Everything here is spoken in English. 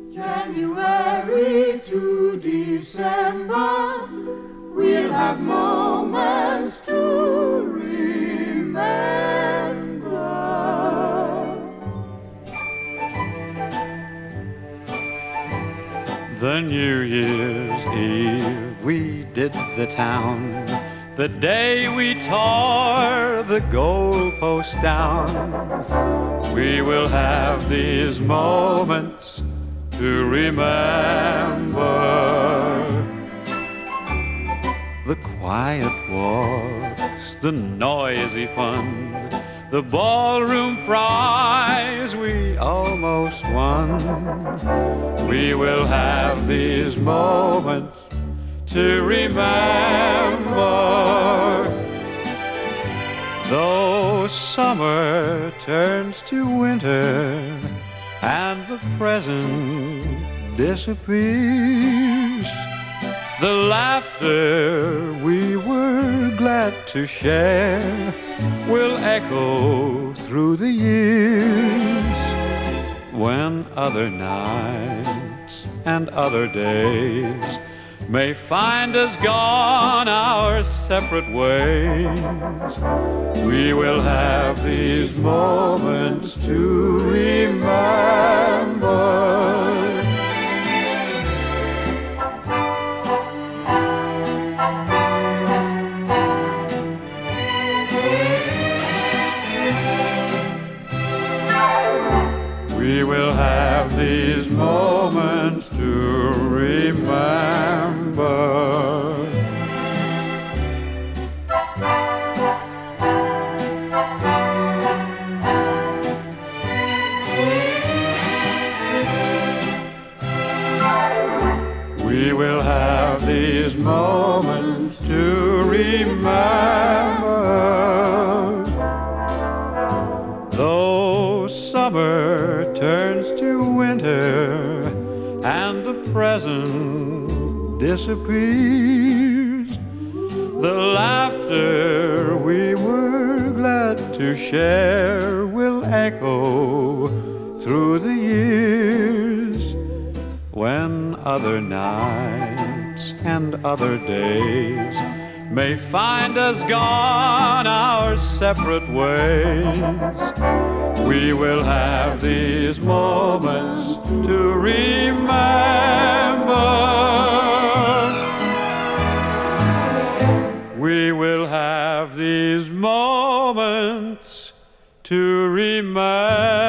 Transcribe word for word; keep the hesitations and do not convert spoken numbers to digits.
January to December, we'll have moments to remember. The New Year's Eve we did the town, the day we tore the goalpost down. We will have these moments to remember. The quiet walks, the noisy fun, the ballroom prize we almost won. We will have these moments to remember. Though summer turns to winter and the present disappears, the laughter we were glad to share will echo through the years. When other nights and other days may find us gone our separate ways, we will have these moments to remember. We will have these moments to remember. We will have these moments to remember. Though summer turns to winter and the present disappears, the laughter we were glad to share will echo through the years. When other nights and other days may find us gone our separate ways, we will have these moments to remember. We will have these moments to remember.